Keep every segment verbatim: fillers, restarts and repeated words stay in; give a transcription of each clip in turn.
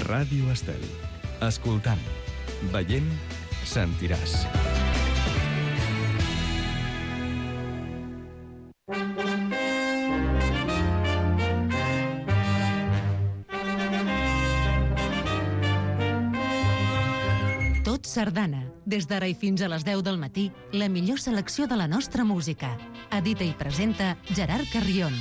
Ràdio Estel. Escoltant, veient, sentiràs. Tot Sardana. Des d'ara i fins a les deu del matí, la millor selecció de la nostra música. Edita i presenta Gerard Carrion.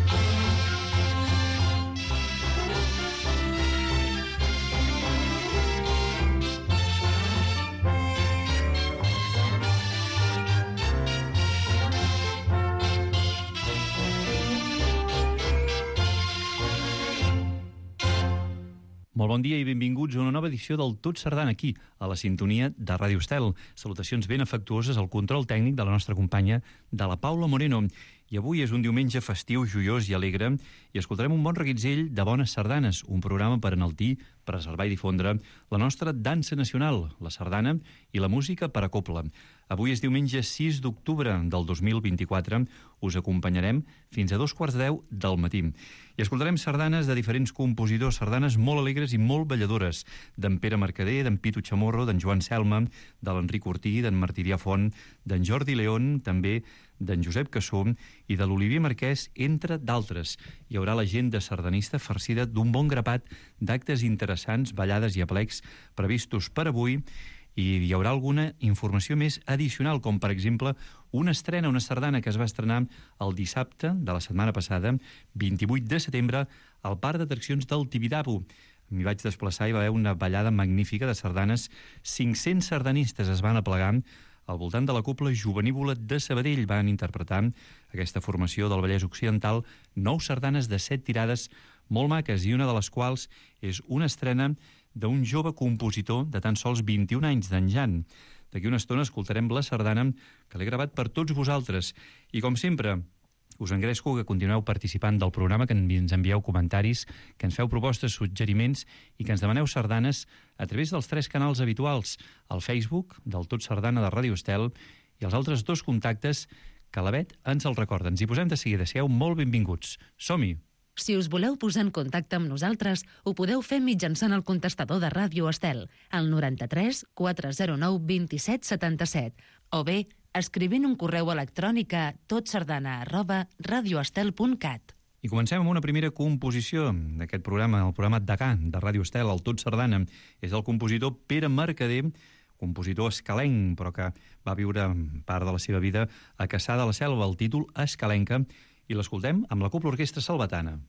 Molt bon dia i benvinguts a una nova edició del Tot Sardana aquí, a la sintonia de Ràdio Estel. Salutacions ben afectuoses al control tècnic de la nostra companya, de la Paula Moreno. I avui és un diumenge festiu, joiós i alegre i escoltarem un bon reguitzell de bones sardanes, un programa per enaltir, preservar i difondre la nostra dansa nacional, la sardana i la música per a cobla. Avui és diumenge sis d'octubre del dos mil vint-i-quatre. Us acompanyarem fins a dos quarts de deu del matí. I escoltarem sardanes de diferents compositors, sardanes molt alegres i molt balladores, d'en Pere Mercader, d'en Pitu Chamorro, d'en Joan Selma, de l'Enric Ortí, d'en Martirià Font, d'en Jordi León, també d'en Josep Cassó i de l'Olivier Marquès, entre d'altres. Hi haurà l'agenda sardanista farcida d'un bon grapat d'actes interessants, ballades i aplecs previstos per avui, i hi haurà alguna informació més addicional, com per exemple una estrena, una sardana que es va estrenar el dissabte de la setmana passada, vint-i-vuit de setembre, al Parc d'Atraccions del Tibidabo. M'hi vaig desplaçar i va haver una ballada magnífica de sardanes. cinc-cents sardanistes es van aplegar al voltant de la cobla Jovenívola de Sabadell. Van interpretar aquesta formació del Vallès Occidental, nou sardanes de set tirades molt maques, i una de les quals és una estrena d'un jove compositor de tan sols vint-i-un anys, d'en Jan. D'aquí una estona escoltarem la sardana que l'he gravat per tots vosaltres. I com sempre, us engresco que continueu participant del programa, que ens envieu comentaris, que ens feu propostes, suggeriments i que ens demaneu sardanes a través dels tres canals habituals, el Facebook del Tot Sardana de Ràdio Estel i els altres dos contactes que la Bet ens el recorda. Ens hi posem de seguida. Sigueu molt benvinguts. Som-hi! Si us voleu posar en contacte amb nosaltres, ho podeu fer mitjançant el contestador de Ràdio Estel, al noranta-tres quatre zero nou vint set setanta-set, o bé escrivint un correu electrònic a totsardana arroba radioestel punt cat. I comencem amb una primera composició d'aquest programa, el programa Degà de Ràdio Estel, el Tot Sardana. És el compositor Pere Mercader, compositor escalenc, però que va viure part de la seva vida a Cassà de la Selva. El títol Escalenca, i l'escoltem amb la Cobla Orquestra Salvatana.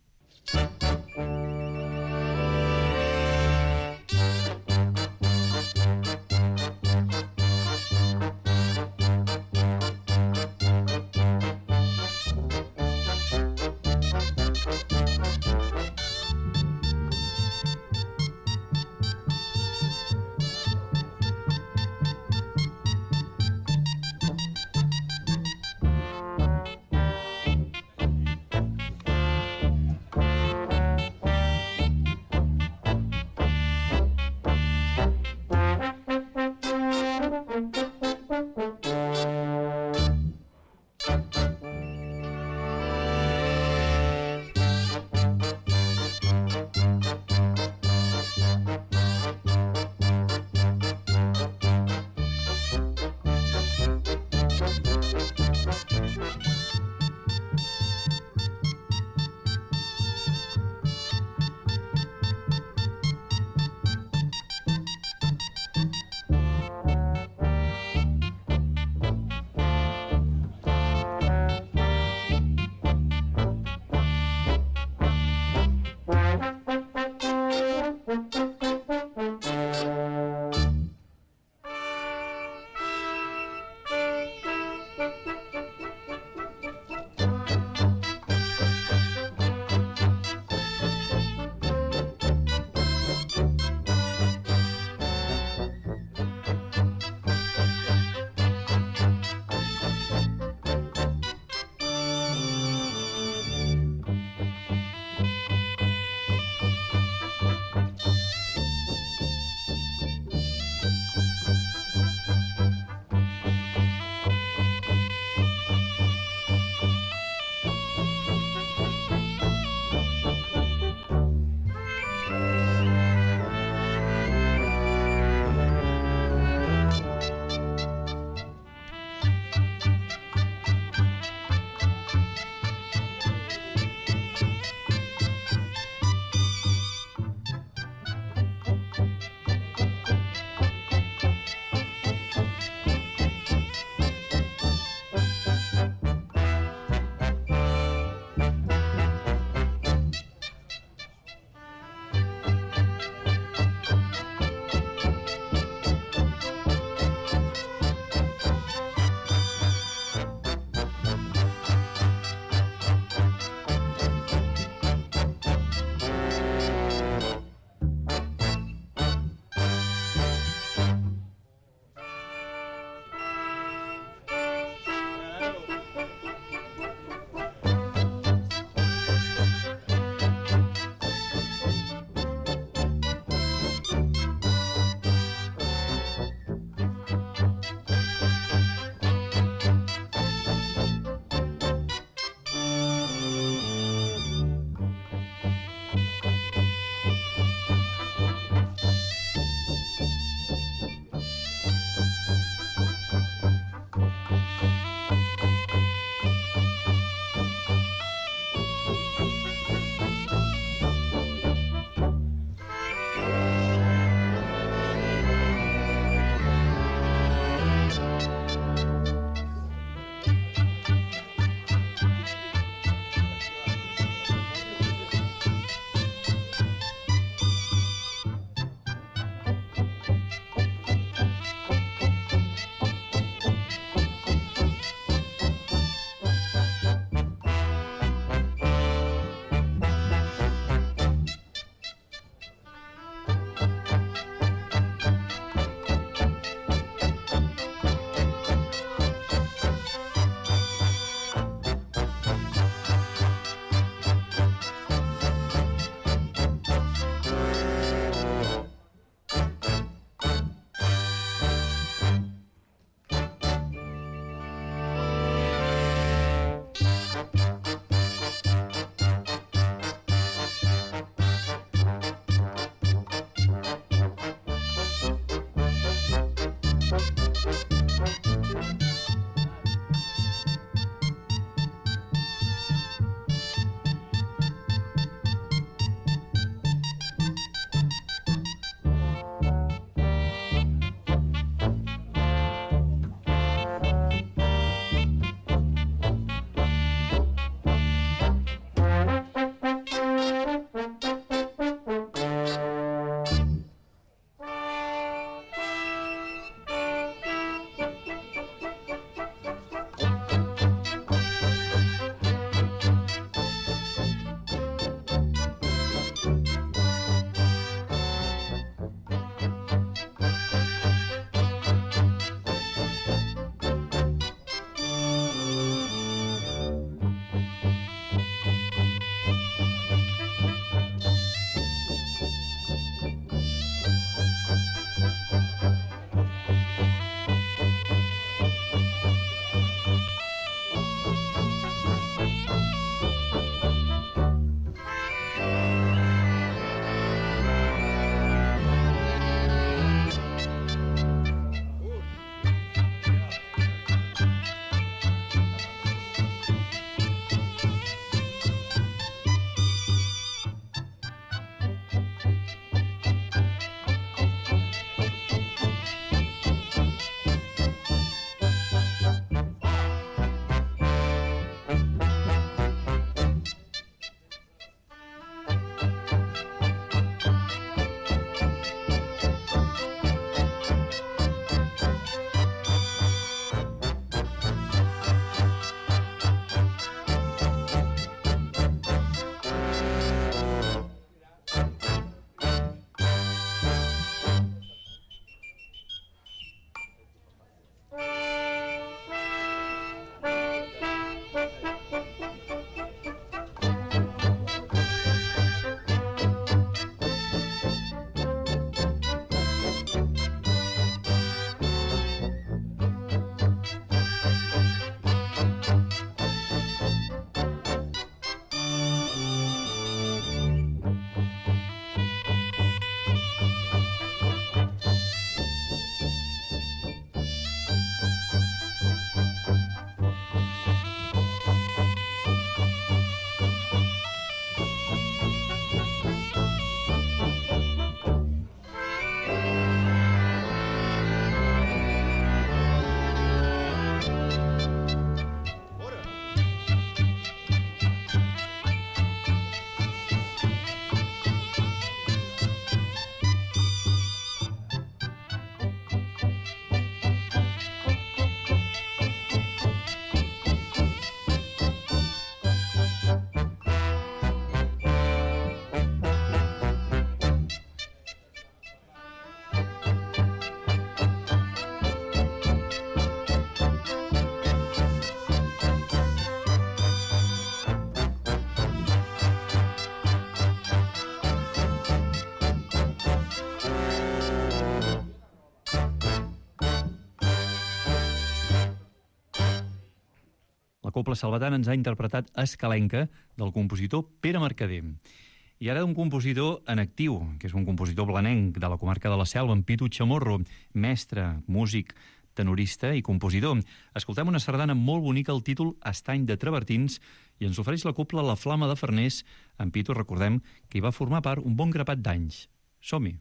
La Cobla Salvatana ens ha interpretat Escalenca, del compositor Pere Mercader. I ara un compositor en actiu, que és un compositor blanenc de la comarca de la Selva, en Pitu Chamorro, mestre, músic, tenorista i compositor. Escoltem una sardana molt bonica, el títol Estany de Travertins, i ens ofereix la cobla La Flama de Farners. En Pitu, recordem que hi va formar part un bon grapat d'anys. Som-hi!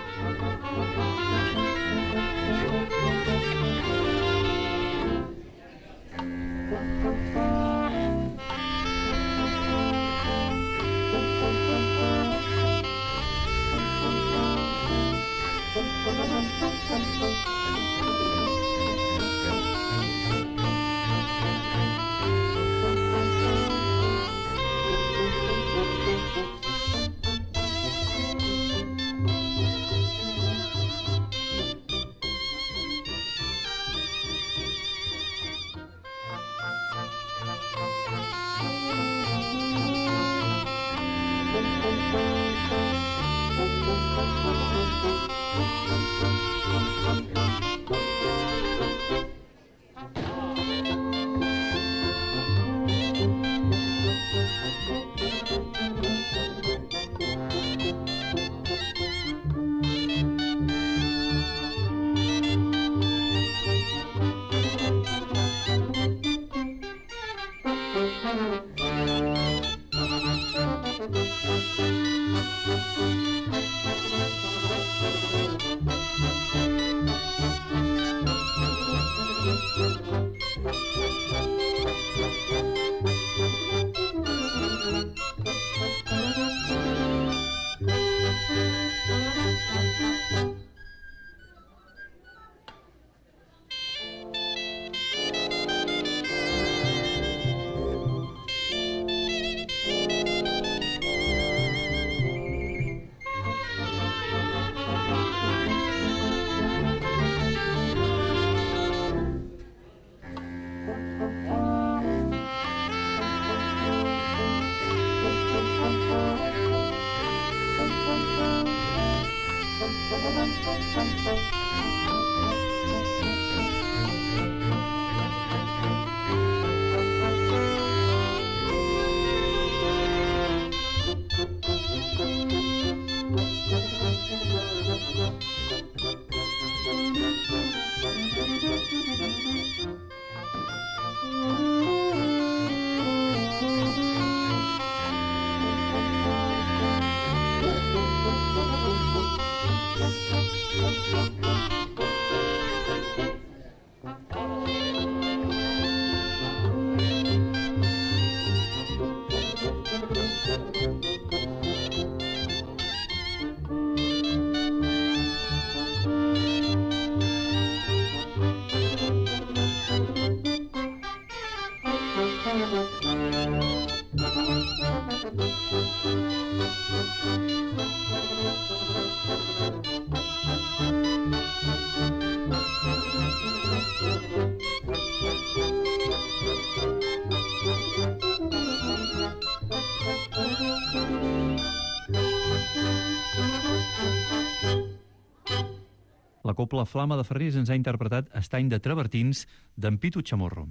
La Cobla Flama de Farners ens ha interpretat Estany de Travertins d'en Pitu Chamorro.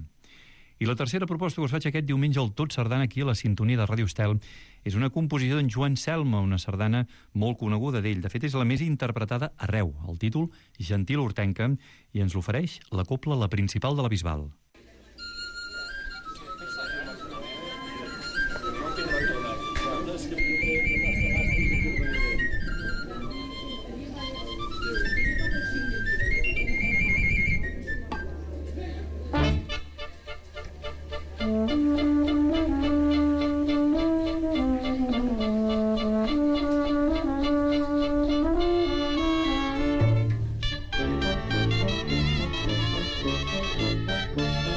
I la tercera proposta que us faig aquest diumenge al Tot Sardana aquí a la sintonia de Ràdio Estel és una composició d'en Joan Selma, una sardana molt coneguda d'ell. De fet, és la més interpretada arreu. El títol, Gentil Hortenca, i ens l'ofereix la Cobla La Principal de la Bisbal. Thank you.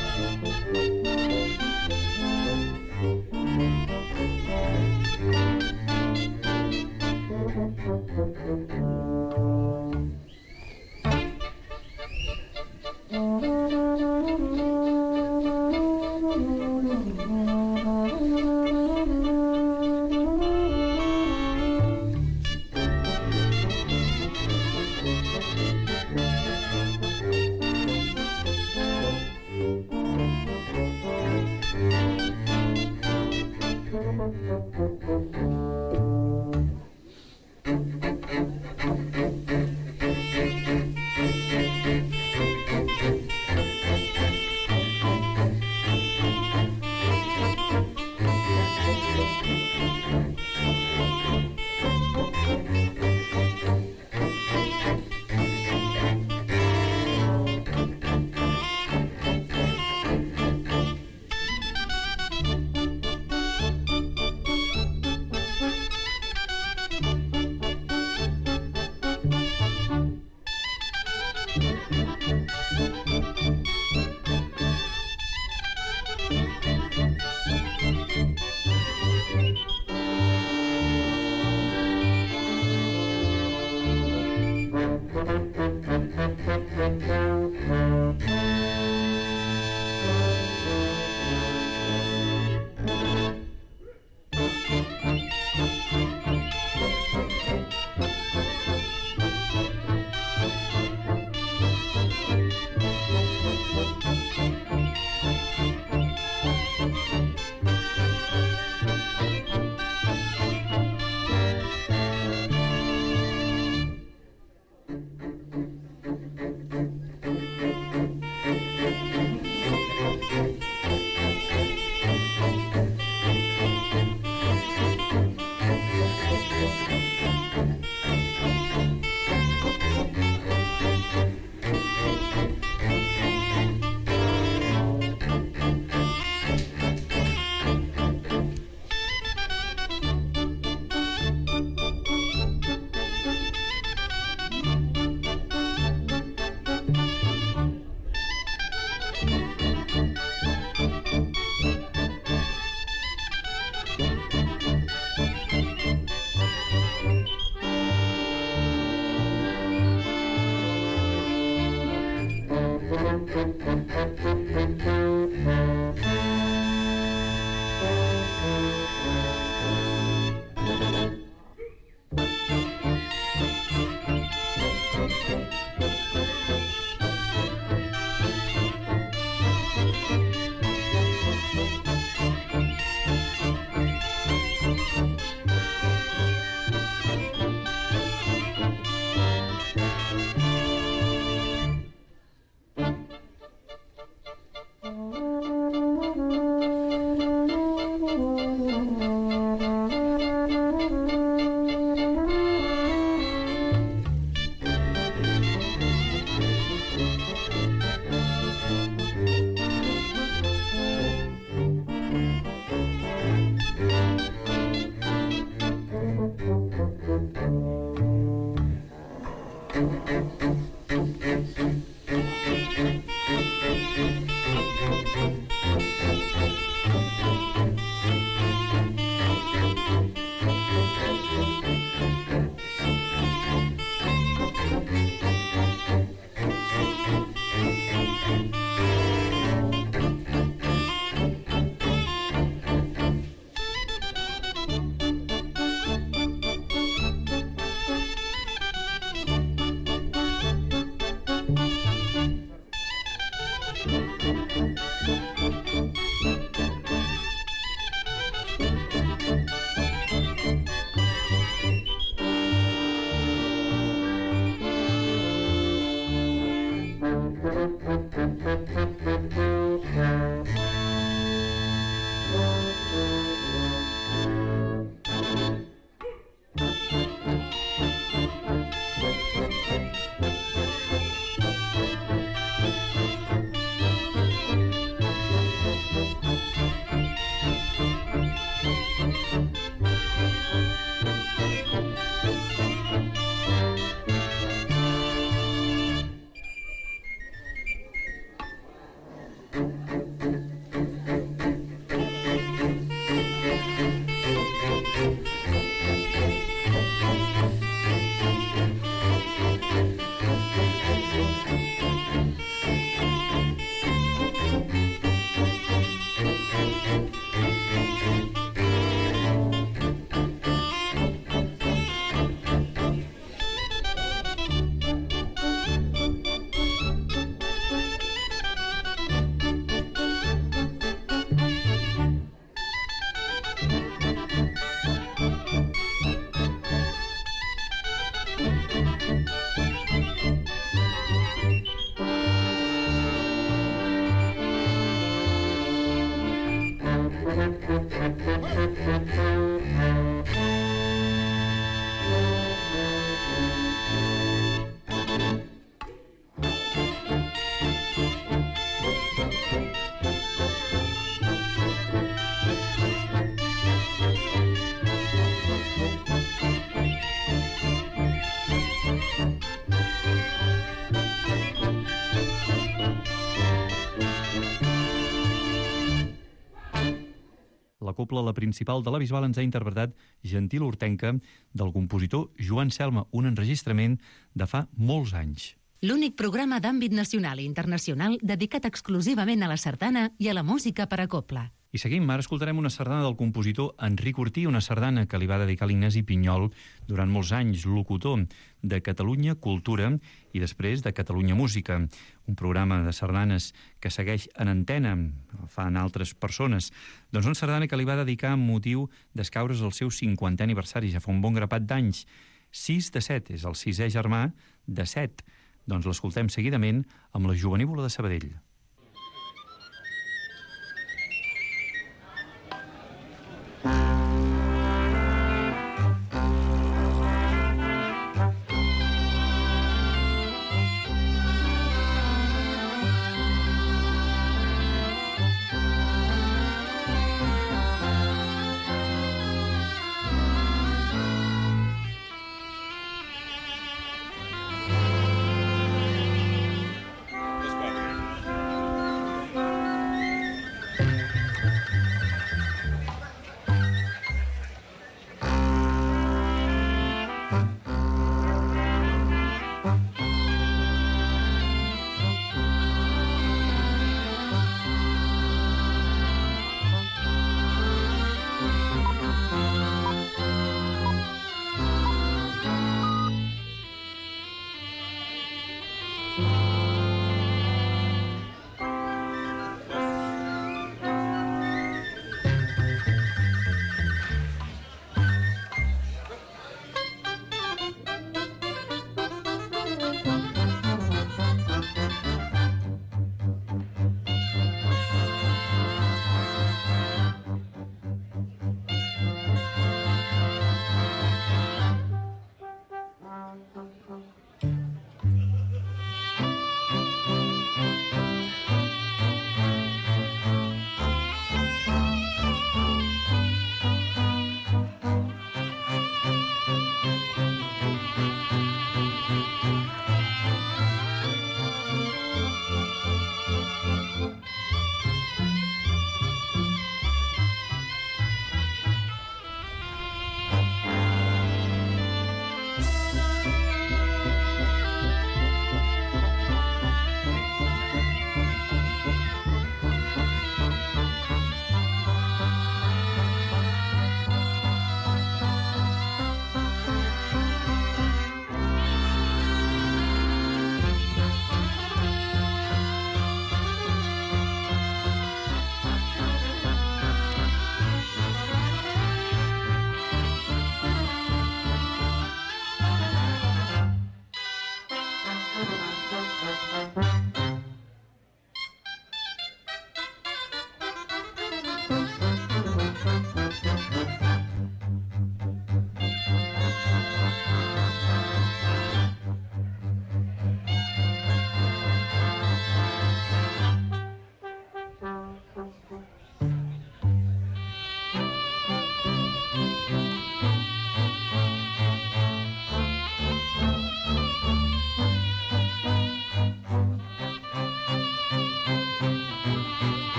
La cobla La Principal de la Bisbal ens ha interpretat Gentil Hortenca del compositor Joan Selma, un enregistrament de fa molts anys. L'únic programa d'àmbit nacional i internacional dedicat exclusivament a la sardana i a la música per a cobla. I seguim, ara escoltarem una sardana del compositor Enric Ortí, una sardana que li va dedicar l'Ignasi Pinyol durant molts anys, locutor de Catalunya Cultura i després de Catalunya Música, un programa de sardanes que segueix en antena, fan altres persones. Doncs una sardana que li va dedicar amb motiu d'escaure's el seu cinquantè aniversari, ja fa un bon grapat d'anys. sis de set, és el sisè germà de set. Doncs l'escoltem seguidament amb la Jovenívola de Sabadell.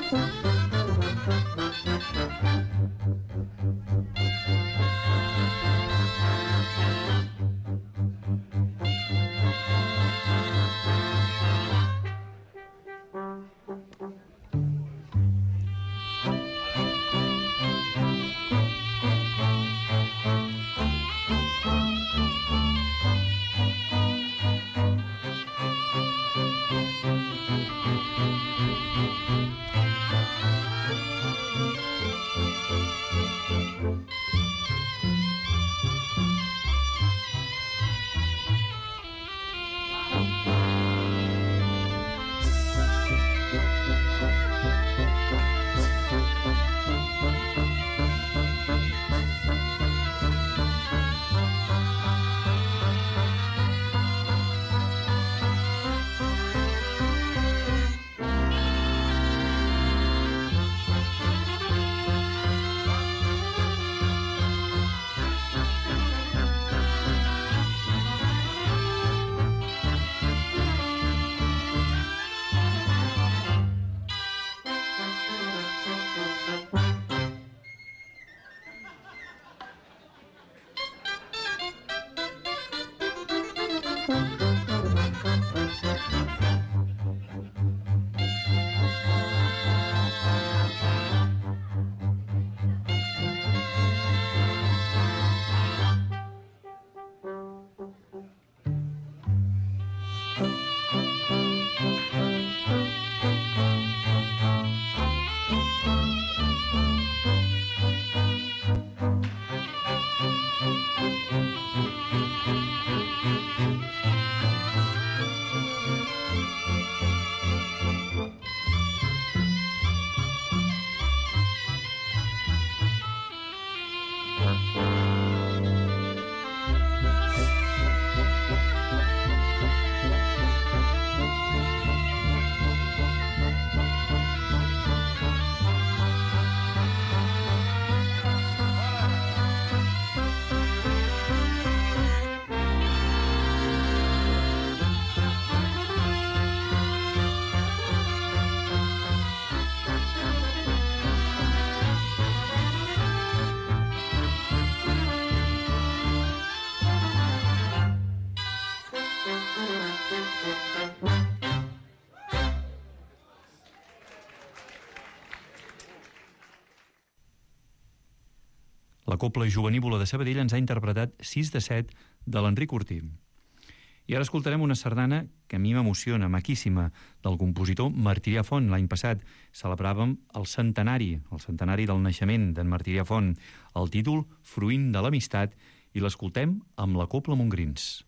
La Cobla Jovenívola de Sabadell ens ha interpretat sis de set de l'Enric Ortí. I ara escoltarem una sardana que a mi m'emociona, maquíssima, del compositor Martirià Font. L'any passat celebràvem el centenari, el centenari del naixement d'en Martirià Font, el títol Fruint de l'amistat, i l'escoltem amb la Cobla Montgrins.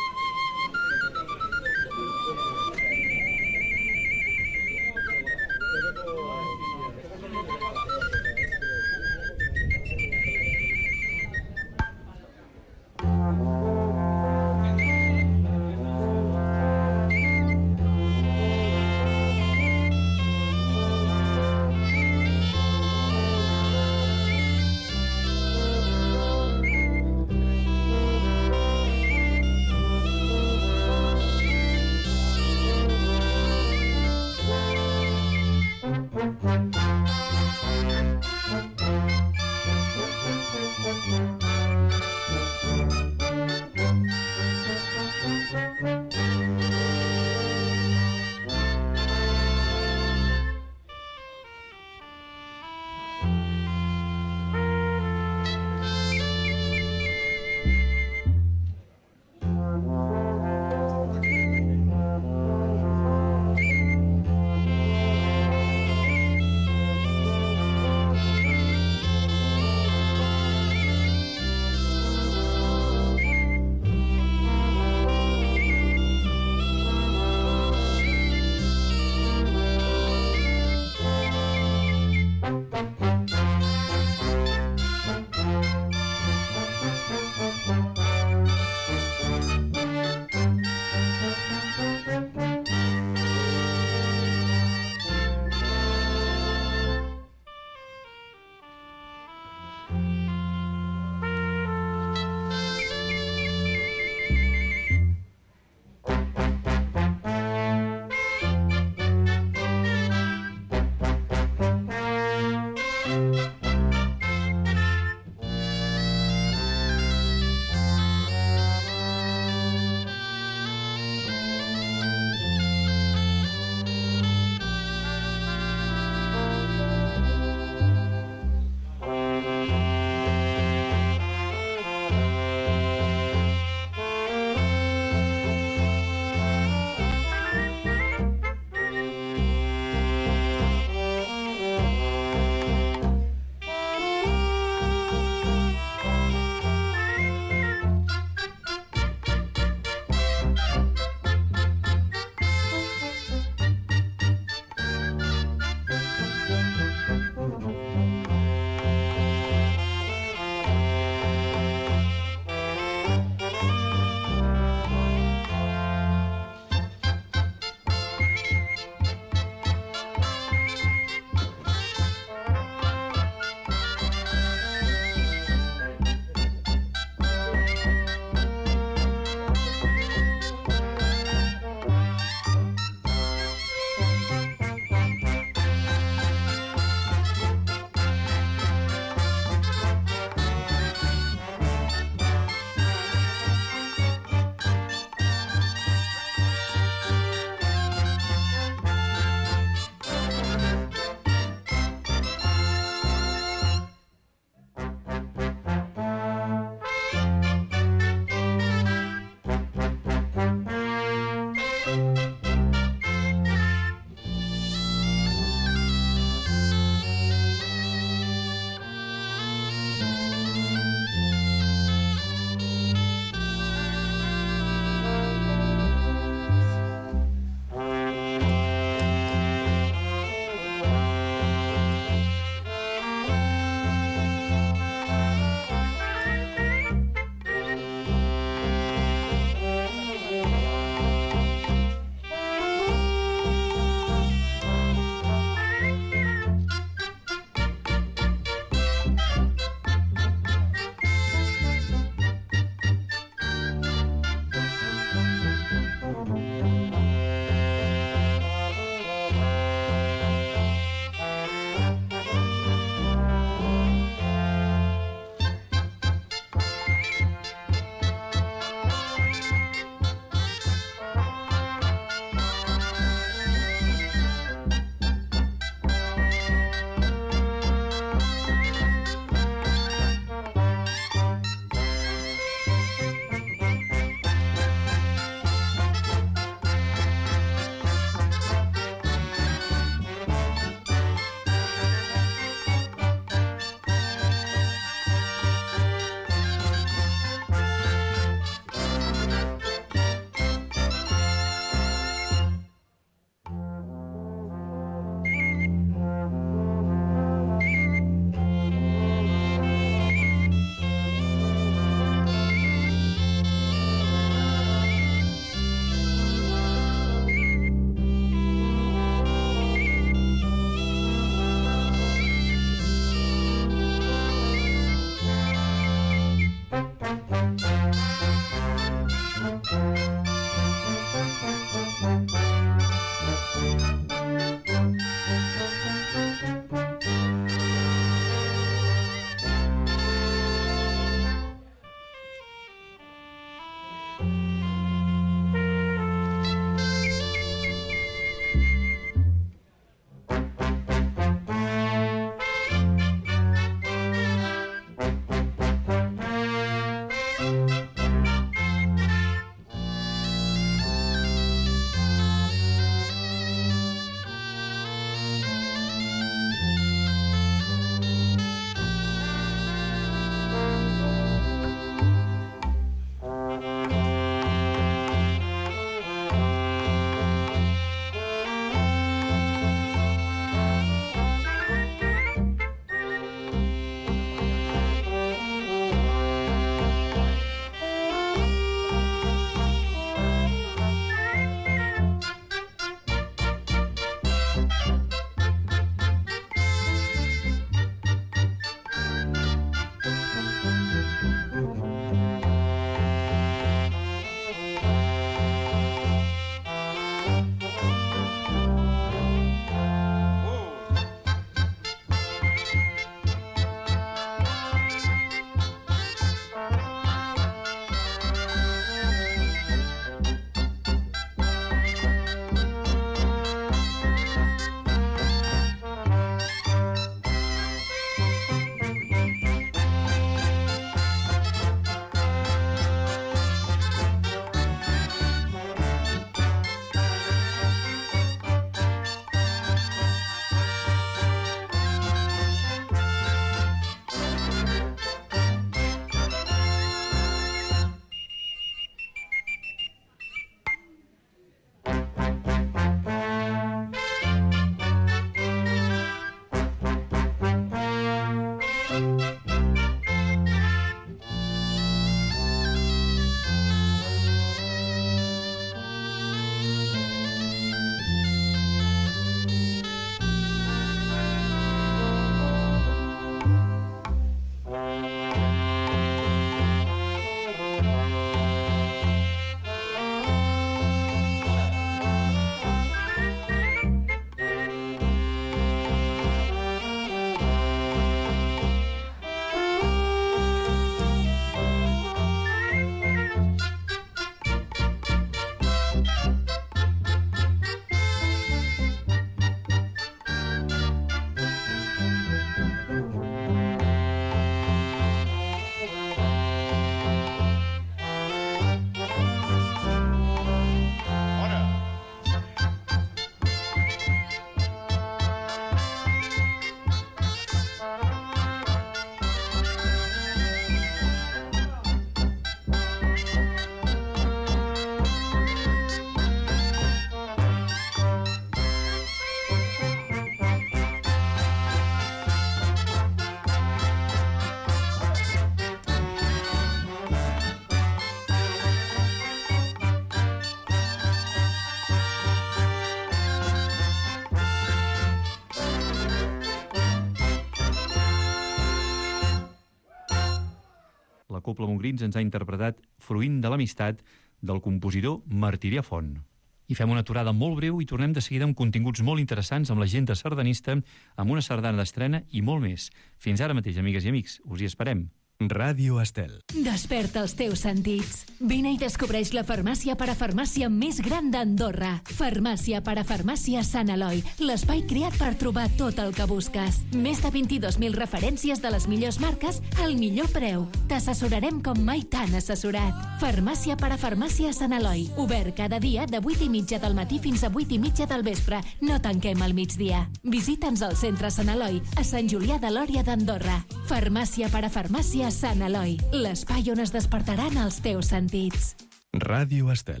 Cobla Montgrins ens ha interpretat Fruint de l'amistat del compositor Martirià Font. I fem una aturada molt breu i tornem de seguida amb continguts molt interessants amb l'agenda sardanista, amb una sardana d'estrena i molt més. Fins ara mateix, amigues i amics, us hi esperem. Ràdio Estel. Desperta els teus sentits. Vine i descobreix la farmàcia parafarmàcia més gran d'Andorra. Farmàcia parafarmàcia Sant Eloi, l'espai creat per trobar tot el que busques. Més de vint-i-dos mil referències de les millors marques al millor preu. T'assessorarem com mai t'han assessorat. Farmàcia parafarmàcia Sant Eloi, obert cada dia de vuit i mitja del matí fins a vuit i mitja del vespre. No tanquem al migdia. Visita'ns al centre Sant Eloi, a Sant Julià de Lòria d'Andorra. Farmàcia parafarmàcia Sant Eloi, l'espai on es despertaran els teus sentits. Ràdio Estel.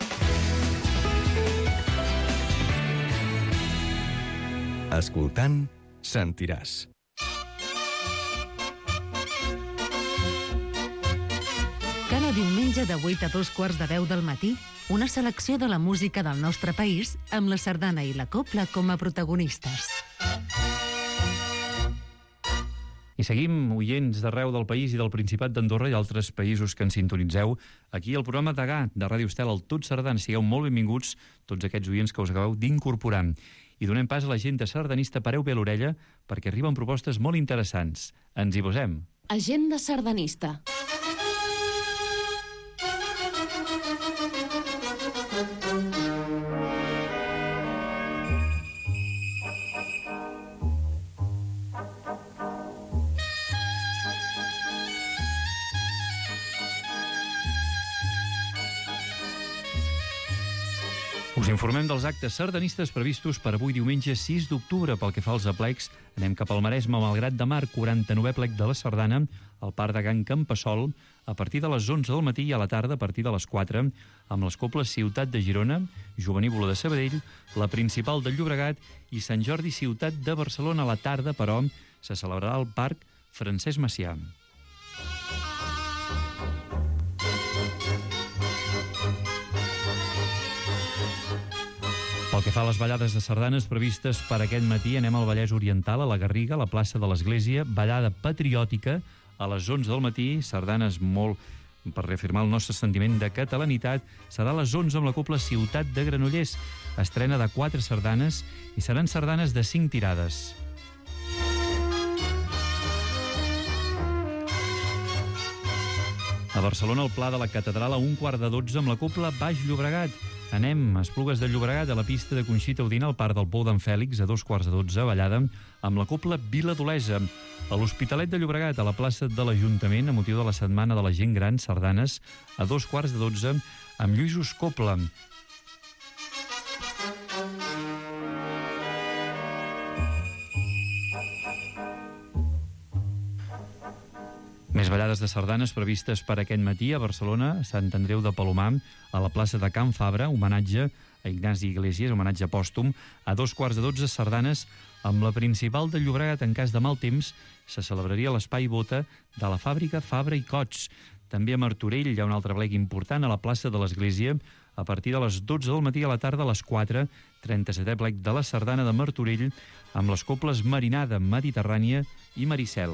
Escoltant, sentiràs. Cada diumenge de vuit a dos quarts de deu del matí, una selecció de la música del nostre país amb la sardana i la cobla com a protagonistes. I seguim, oients d'arreu del país i del Principat d'Andorra i altres països que ens sintonitzeu, aquí al programa Degà de Ràdio Estel, el Tot Sardana. Sigueu molt benvinguts tots aquests oients que us acabeu d'incorporar. I donem pas a l'agenda sardanista, pareu bé l'orella, perquè arriben propostes molt interessants. Ens hi posem. Agenda sardanista. Us informem dels actes sardanistes previstos per avui diumenge sis d'octubre. Pel que fa als aplecs, anem cap al Maresme, Malgrat de Mar, quaranta-novè plec de la sardana, al Parc de Can Campassol, a partir de les onze del matí i a la tarda a partir de les quatre, amb les coples Ciutat de Girona, Jovenívola de Sabadell, la Principal del Llobregat i Sant Jordi Ciutat de Barcelona. A la tarda, però, se celebrarà al Parc Francesc Macià. Pel que fa a les ballades de sardanes previstes per aquest matí, anem al Vallès Oriental, a la Garriga, a la plaça de l'Església, ballada patriòtica a les onze del matí, sardanes molt per reafirmar el nostre sentiment de catalanitat. Serà a les onze amb la cobla Ciutat de Granollers, estrena de quatre sardanes i seran sardanes de cinc tirades. A Barcelona, al Pla de la Catedral, a un quart de dotze amb la cobla Baix Llobregat. Anem a Esplugues de Llobregat, a la pista de Conxita Udina, al Parc del Pou d'en Fèlix, a dos quarts de dotze, ballada amb la cobla Vila d'Olesa. A l'Hospitalet de Llobregat, a la plaça de l'Ajuntament, a motiu de la Setmana de la Gent Gran, sardanes, a dos quarts de dotze, amb Lluïsos Cobla. Més ballades de sardanes previstes per aquest matí a Barcelona, a Sant Andreu de Palomar, a la plaça de Can Fabra, homenatge a Ignasi Iglesias, homenatge pòstum, a dos quarts de dotze sardanes amb la Principal de Llobregat. En cas de mal temps, se celebraria l'espai Bota de la fàbrica Fabra i Cots. També a Martorell hi ha un altre plec important a la plaça de l'Església, a partir de les dotze del matí, a la tarda a les quatre, trenta-setè plec de la sardana de Martorell, amb les coples Marinada, Mediterrània i Maricel.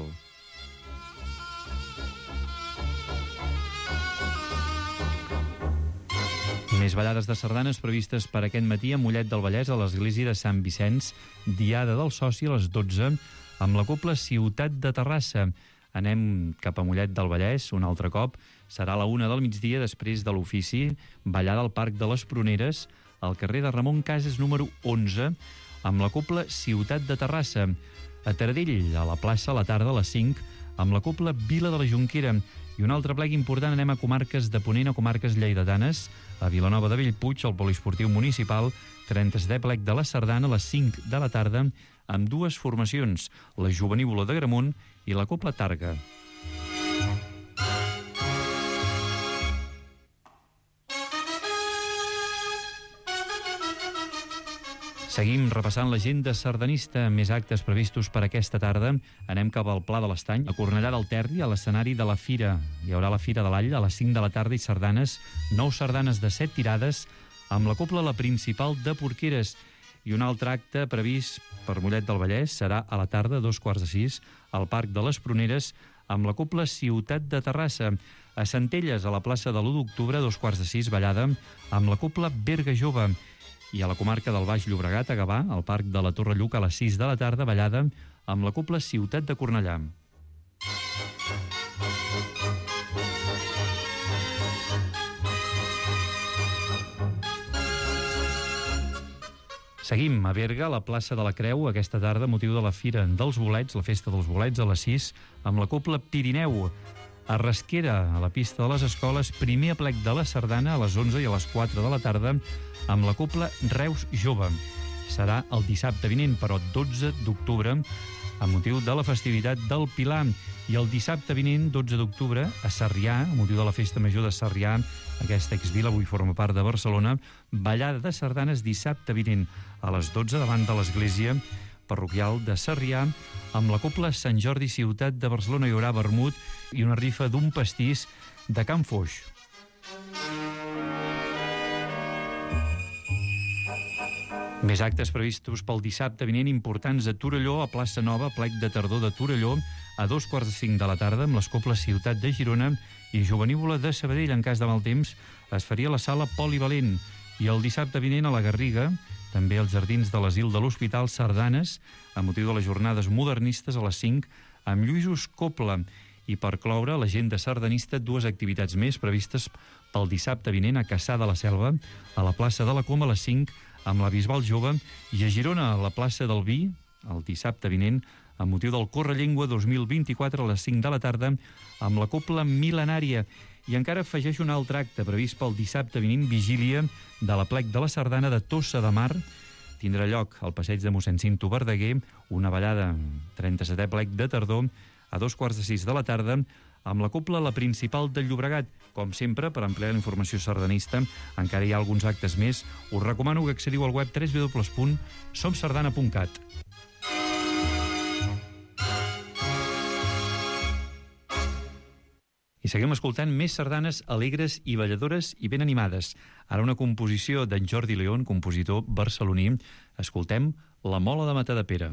Més ballades de sardanes previstes per aquest matí a Mollet del Vallès, a l'església de Sant Vicenç, diada del soci a les dotze, amb la cobla Ciutat de Terrassa. Anem cap a Mollet del Vallès un altre cop. Serà a la una del migdia, després de l'ofici, ballada al Parc de les Pruneres, al carrer de Ramon Casas, número onze, amb la cobla Ciutat de Terrassa. A Taradell, a la plaça, a la tarda, a les cinc, amb la cobla Vila de la Jonquera. I un altre plec important, anem a comarques de Ponent, a comarques lleidatanes, a Vilanova de Bellpuig, al poliesportiu municipal, trenta-setè plec de la sardana a les cinc de la tarda, amb dues formacions, la Jovenívola de Gramunt i la cobla Targa. Seguim repassant l'agenda sardanista, més actes previstos per aquesta tarda. Anem cap al Pla de l'Estany, a Cornellà del Terri, a l'escenari de la Fira. Hi haurà la Fira de l'All a les cinc de la tarda i sardanes, nou sardanes de set tirades, amb la cobla La Principal de Porqueres. I un altre acte previst per Mollet del Vallès serà a la tarda, a dos quarts de sis, al Parc de les Pruneres, amb la Cobla Ciutat de Terrassa. A Centelles, a la plaça de l'u d'octubre, a dos quarts de sis, ballada amb la Cobla Berga Jove. I a la comarca del Baix Llobregat, a Gavà, al Parc de la Torre Lluc, a les sis de la tarda, ballada amb la Cobla Ciutat de Cornellà. Seguim a Berga, a la plaça de la Creu, aquesta tarda, motiu de la Fira dels Bolets, la festa dels Bolets, a les sis, amb la Cobla Pirineu. A Rasquera, a la pista de les escoles, primer aplec de la sardana a les onze i a les quatre de la tarda, amb la Cobla Reus Jove. Serà el dissabte vinent, però dotze d'octubre, amb motiu de la festivitat del Pilar. I el dissabte vinent, dotze d'octubre, a Sarrià, amb motiu de la Festa Major de Sarrià, aquesta exvila avui forma part de Barcelona, ballada de sardanes dissabte vinent a les dotze davant de l'església parroquial de Sarrià, amb la Cobla Sant Jordi Ciutat de Barcelona. Hi haurà vermut i una rifa d'un pastís de Can Foix. Més actes previstos pel dissabte vinent importants a Torelló, a Plaça Nova, plec de tardor de Torelló, a dos quarts de cinc de la tarda, amb les Cobles Ciutat de Girona i Jovenívola de Sabadell. En cas de mal temps, es faria a la sala Polivalent. I el dissabte vinent a la Garriga, també als jardins de l'asil de l'Hospital, sardanes, a motiu de les jornades modernistes a les cinc, amb Lluïsos Copla. I per cloure, l'agenda sardanista, dues activitats més previstes pel dissabte vinent a Cassà de la Selva, a la plaça de la Coma a les cinc, amb la Bisbal Jove, i a Girona, a la plaça del Vi, el dissabte vinent, amb motiu del Correllengua dos mil vint-i-quatre a les cinc de la tarda, amb la Cobla Mil·lenària. I encara afegeix un altre acte previst pel dissabte vinent, vigília de la plec de la sardana de Tossa de Mar. Tindrà lloc al passeig de mossèn Cinto Verdaguer, una ballada trenta-setè plec de tardor, a dos quarts de sis de la tarda, amb la Cobla La Principal del Llobregat. Com sempre, per ampliar la informació sardanista, encara hi ha alguns actes més. Us recomano que accediu al web w w w punt som sardana punt cat. I seguim escoltant més sardanes alegres i balladores i ben animades. Ara una composició d'en Jordi León, compositor barceloní. Escoltem La Mola de Matadepera.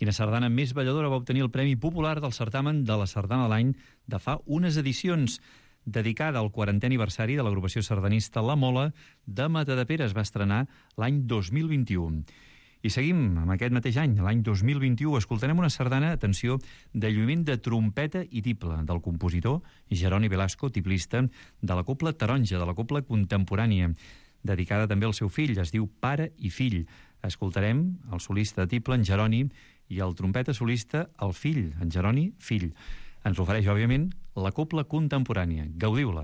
Quina sardana més balladora va obtenir el Premi Popular del certamen de la Sardana de l'any de fa unes edicions, dedicada al quarantè aniversari de l'agrupació sardanista La Mola de Matadepera. Es va estrenar l'any dos mil vint-i-u. I seguim amb aquest mateix any, l'any dos mil vint-i-u, escoltarem una sardana, atenció, de lluïment de trompeta i tible, del compositor Jeroni Velasco, tiplista de la Cobla Taronja, de la Cobla Contemporània, dedicada també al seu fill, es diu Pare i Fill. Escoltarem el solista de tible, en Jeroni, i el trompeta solista, el fill, en Jeroni, fill. Ens ofereix, òbviament, la Cobla Contemporània. Gaudiu-la.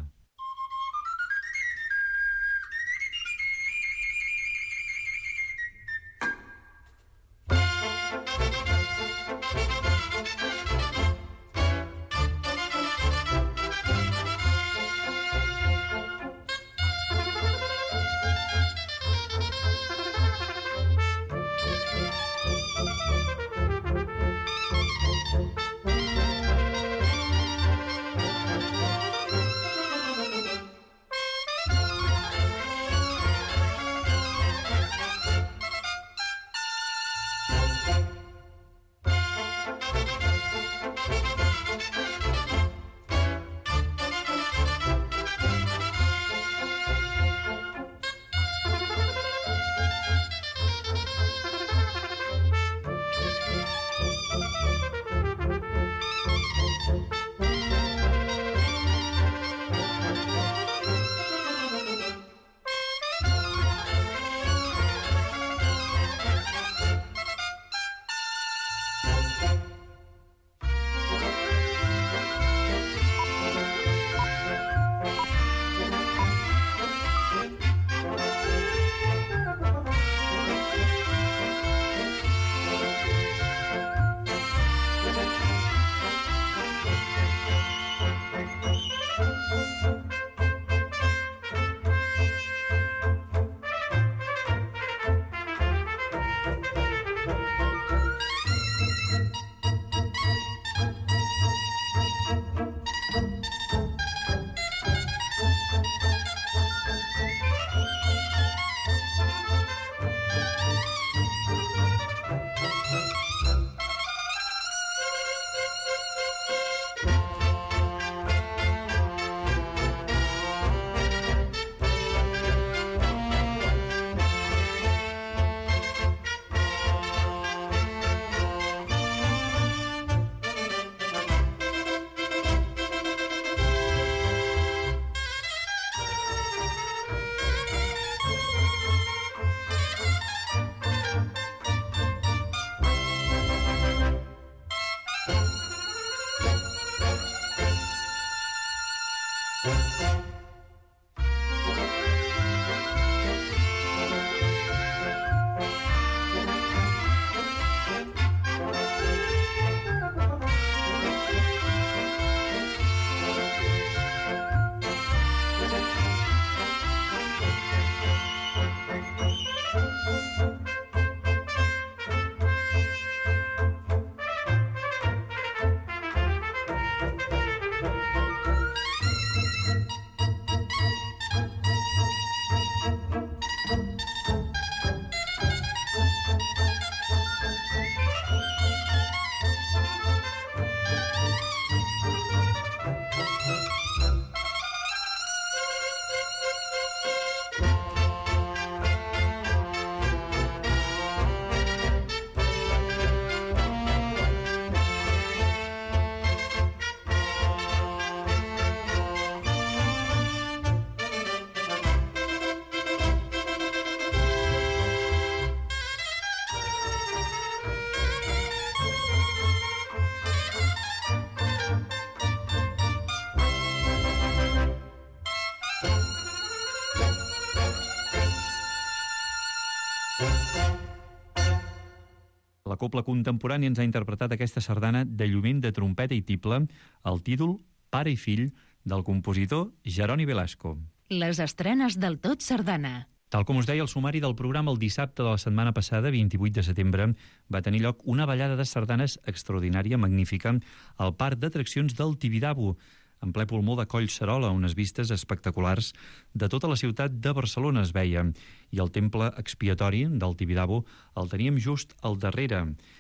La Cobla Contemporània ens ha interpretat aquesta sardana de llument de trompeta i tible, el títol Pare i Fill, del compositor Jeroni Velasco. Les estrenes del Tot Sardana. Tal com us deia el sumari del programa, el dissabte de la setmana passada, vint-i-vuit de setembre, va tenir lloc una ballada de sardanes extraordinària, magnífica, al parc d'atraccions del Tibidabo, en ple pulmó de Collserola, unes vistes espectaculars de tota la ciutat de Barcelona es veia, i el temple expiatori del Tibidabo el teníem just al darrere.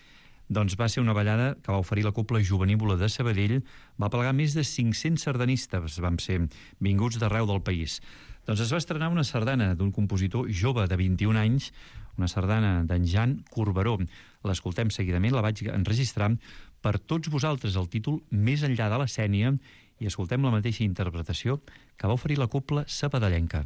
Doncs va ser una ballada que va oferir la Cobla Jovenívola de Sabadell, va plegar més de cinc-cents sardanistes, vam ser vinguts d'arreu del país. Doncs es va estrenar una sardana d'un compositor jove de vint-i-un anys, una sardana d'en Jan Corberó. L'escoltem seguidament, la vaig enregistrar per tots vosaltres, el títol Més enllà de la Sénia, i escoltem la mateixa interpretació que va oferir la Cobla sabadellenca.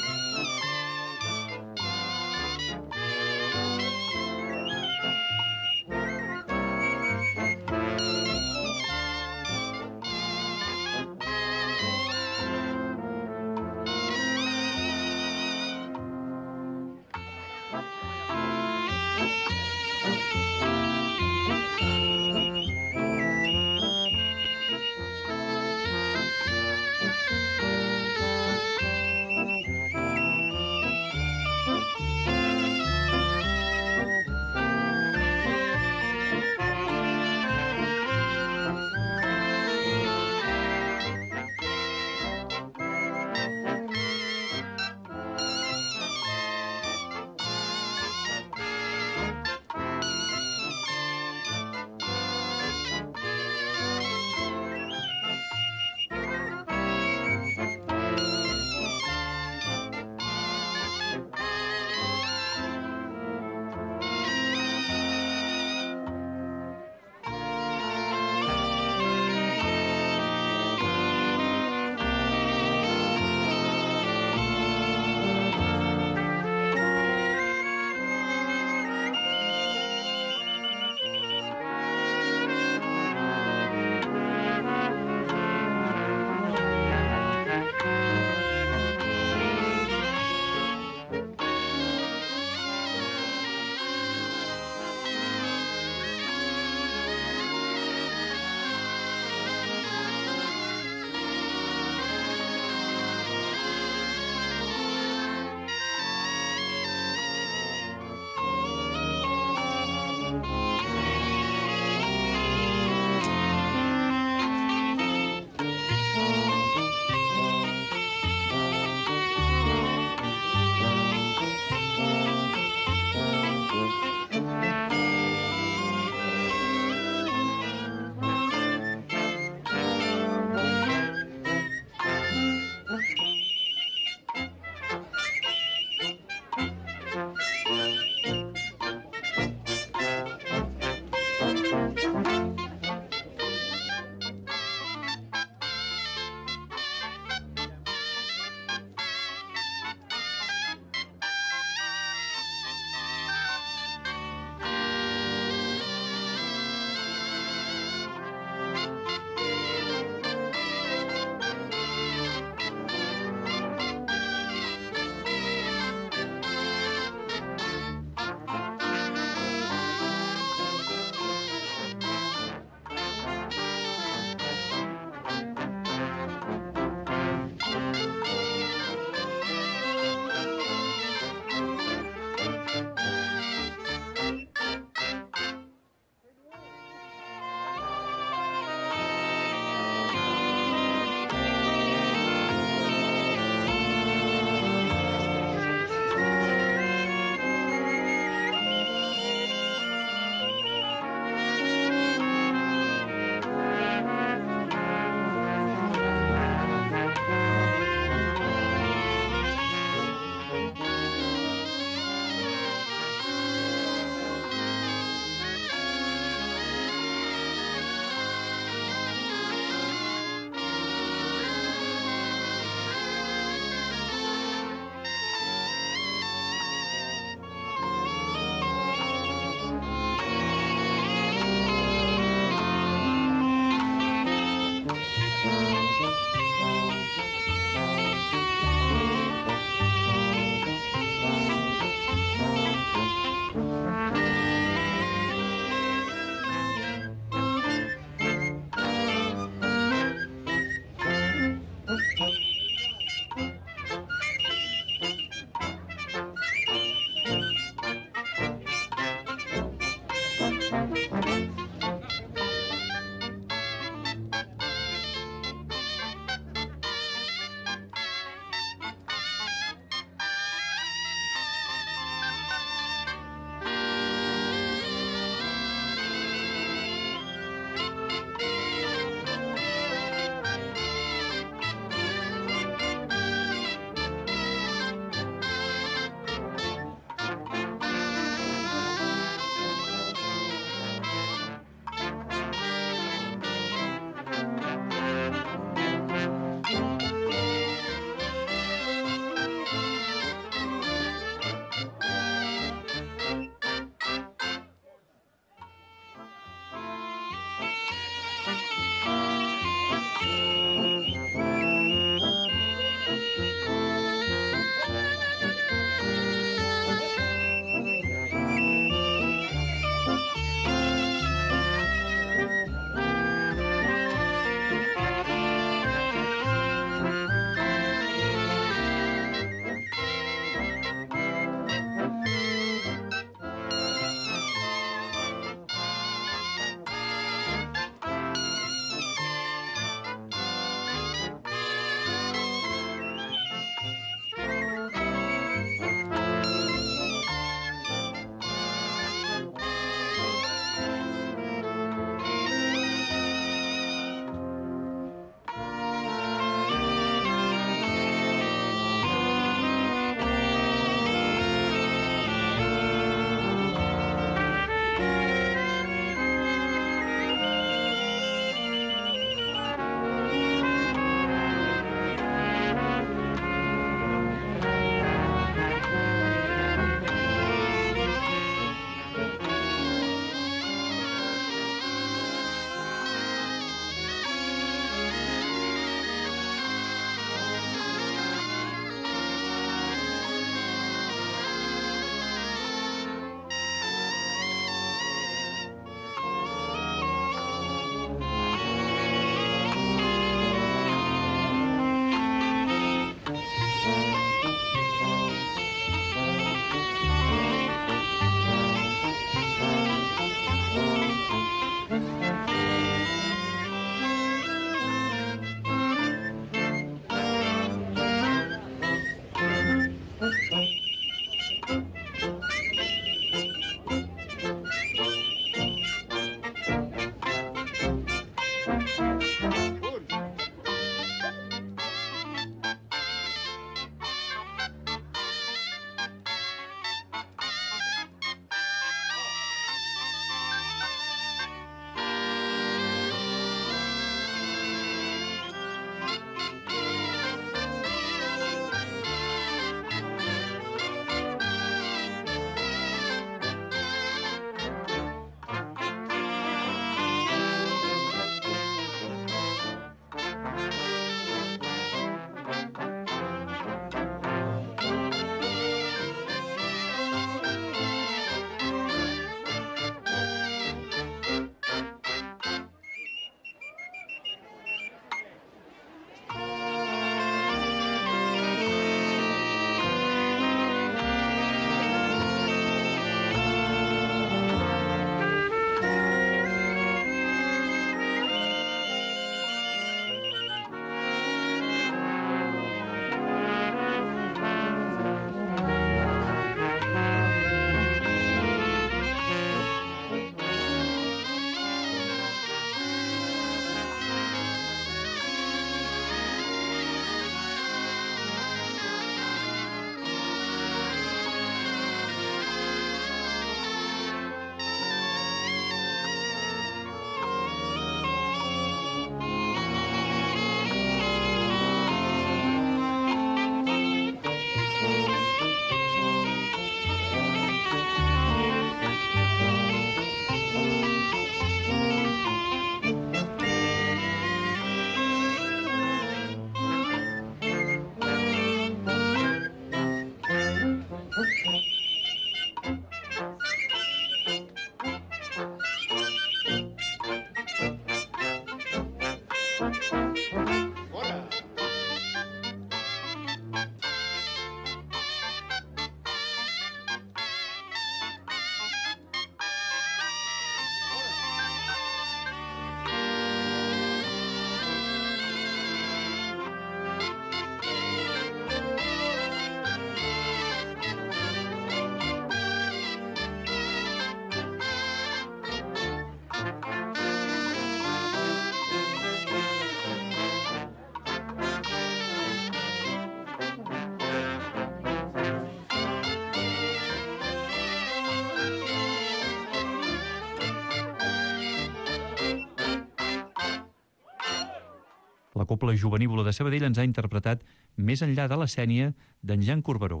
La Cobla Jovenívola de Sabadell ens ha interpretat Més enllà de la Sénia d'en Jan Corberó.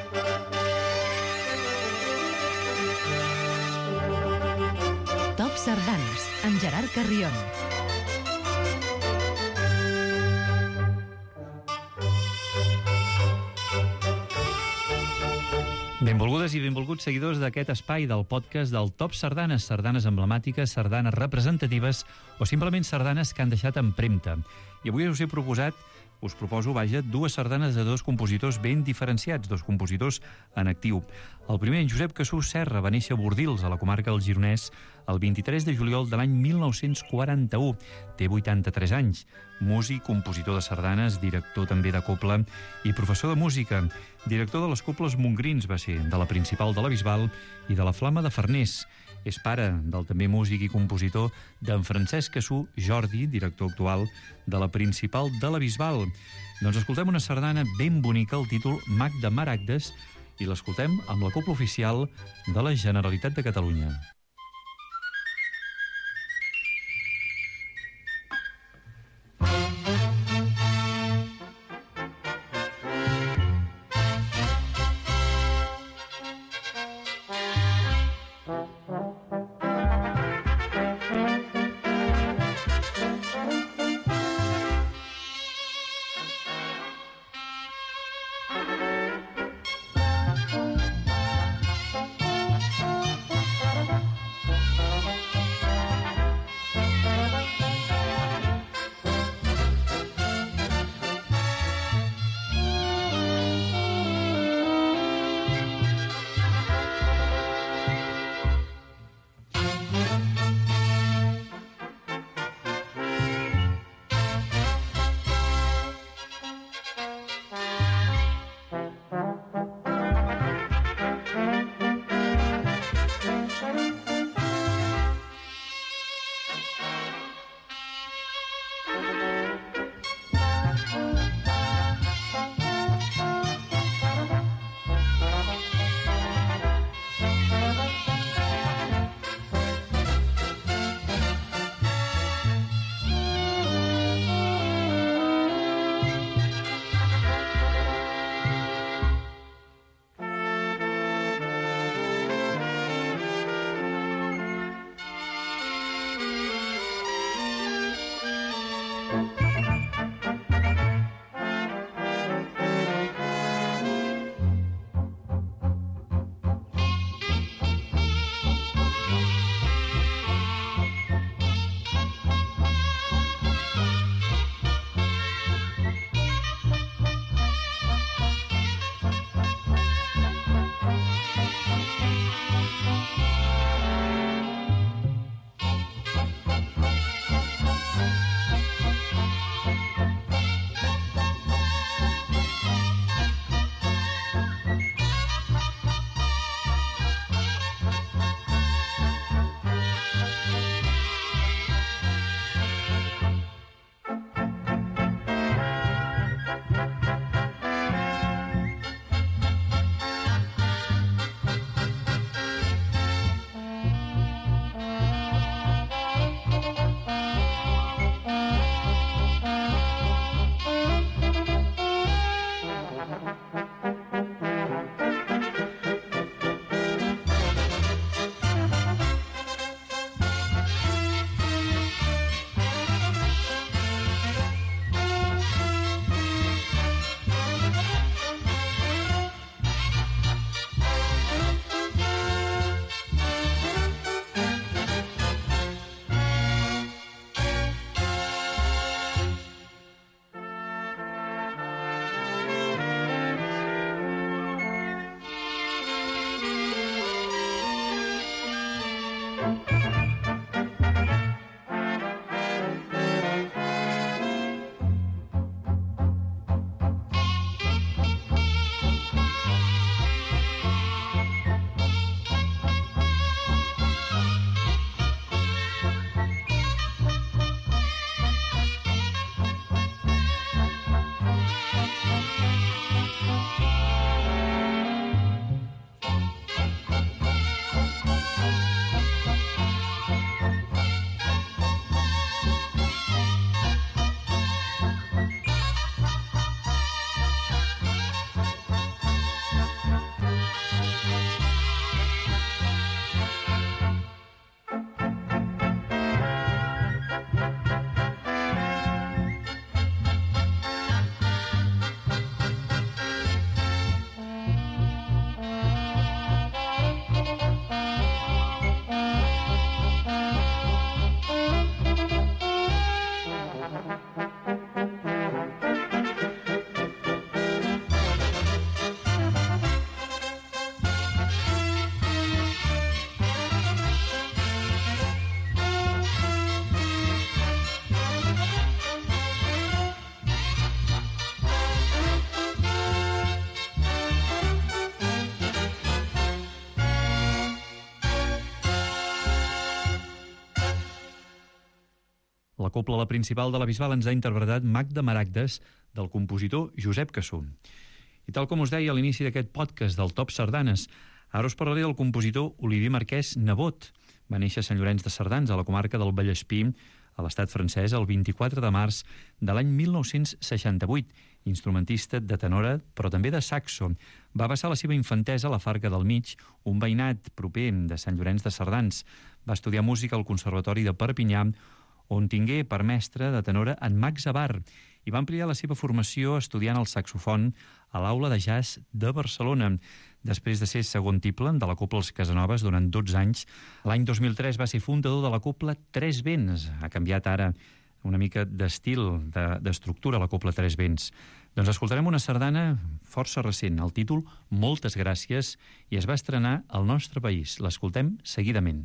Top Sardanes, amb Gerard Carrion. Benvolgudes i benvolguts seguidors d'aquest espai del podcast del Top Sardanes, sardanes emblemàtiques, sardanes representatives o simplement sardanes que han deixat empremta. I avui us he proposat, us proposo, vaja, dues sardanes de dos compositors ben diferenciats, dos compositors en actiu. El primer, en Josep Cassús Serra, va néixer a Bordils, a la comarca del Gironès, el vint-i-tres de juliol de l'any mil nou-cents quaranta-u. Té vuitanta-tres anys. Músic, compositor de sardanes, director també de cobla i professor de música. Director de les cobles Montgrins va ser, de la Principal de la Bisbal i de la Flama de Farners. És pare del també músic i compositor d'en Francesc Cassú Jordi, director actual de la Principal de la Bisbal. Doncs escoltem una sardana ben bonica, el títol Mag de Maragdes, i l'escoltem amb la cobla oficial de la Generalitat de Catalunya. La cobla la principal de la Bisbal ens ha interpretat Mac de Maragdes, del compositor Josep Cassó. I tal com us deia a l'inici d'aquest podcast del Top Sardanes, ara us parlaré del compositor Olivier Marquès Nebot. Va néixer a Sant Llorenç de Cerdans, a la comarca del Vallespí, a l'estat francès, el vint-i-quatre de març de l'any mil nou-cents seixanta-vuit, instrumentista de tenora, però també de saxo. Va passar la seva infantesa a la Farga del Mig, un veïnat proper de Sant Llorenç de Cerdans. Va estudiar música al Conservatori de Perpinyà, on tingué per mestre de tenora en Max Abar, i va ampliar la seva formació estudiant el saxofon a l'Aula de Jazz de Barcelona. Després de ser segon tiple de la Cobla Els Casanovas durant dotze anys, l'any dos mil tres va ser fundador de la Cobla Tres Vents. Ha canviat ara una mica d'estil, d'estructura, la Cobla Tres Vents. Doncs escoltarem una sardana força recent, el títol Moltes gràcies, i es va estrenar al nostre país. L'escoltem seguidament.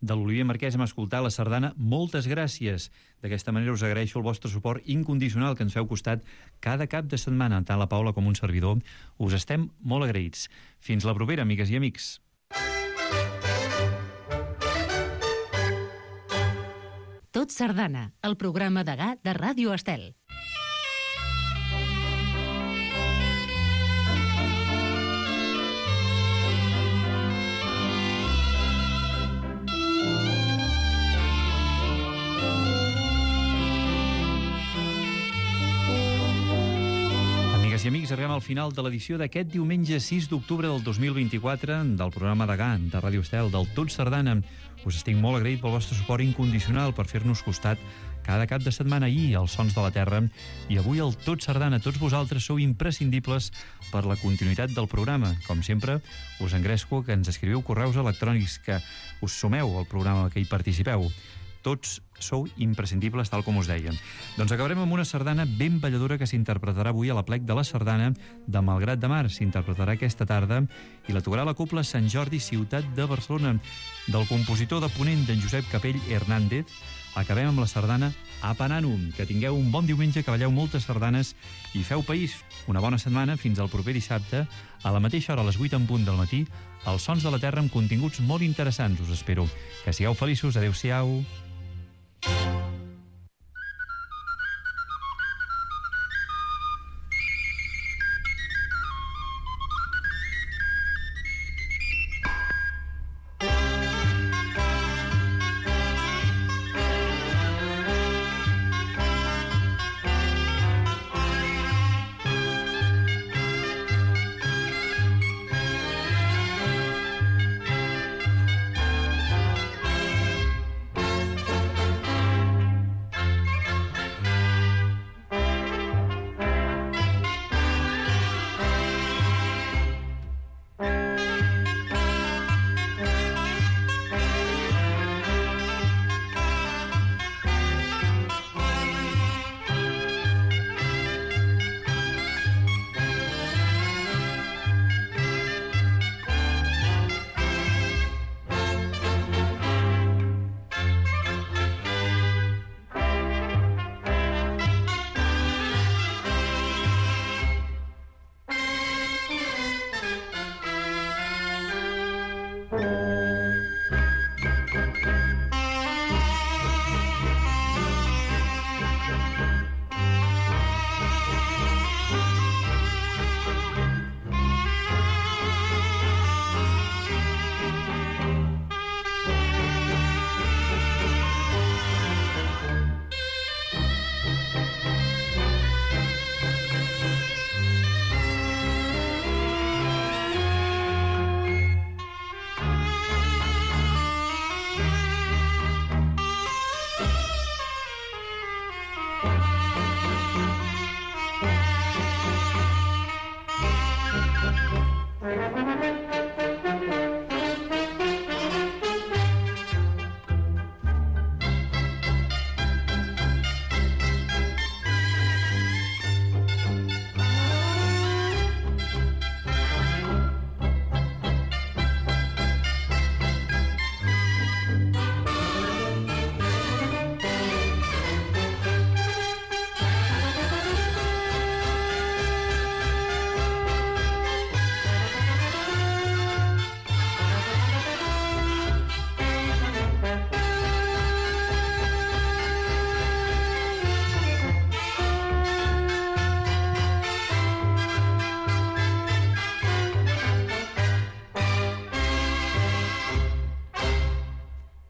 de l'Oliver Marquès hem escoltat la sardana Moltes gràcies. D'aquesta manera us agraeixo el vostre suport incondicional que ens feu costat cada cap de setmana. Tant la Paula com un servidor us estem molt agraïts. Fins la propera, amigues i amics. Tot Sardana, el programa degà de Ràdio Estel. I amics, arribem al final de l'edició d'aquest diumenge sis d'octubre del dos mil vint-i-quatre del programa Degà de Ràdio Estel, del Tot Sardana. Us estic molt agraït pel vostre suport incondicional per fer-nos costat cada cap de setmana ahir als Sons de la Terra i avui el Tot Sardana. Tots vosaltres sou imprescindibles per la continuïtat del programa. Com sempre, us engresco que ens escriviu correus electrònics, que us sumeu al programa, que hi participeu. Tots sou imprescindibles, tal com us deia. Doncs acabarem amb una sardana ben balladora que s'interpretarà avui a la plec de la Sardana de Malgrat de Mar. S'interpretarà aquesta tarda i la tocarà la Cobla Sant Jordi, ciutat de Barcelona. Del compositor de Ponent, d'en Josep Capell Hernández, acabem amb la sardana Apananum. Que tingueu un bon diumenge, que balleu moltes sardanes i feu país. Una bona setmana, fins al proper dissabte, a la mateixa hora, a les vuit en punt del matí, als Sons de la Terra amb continguts molt interessants. Us espero. Que sigueu feliços. Adéu-siau.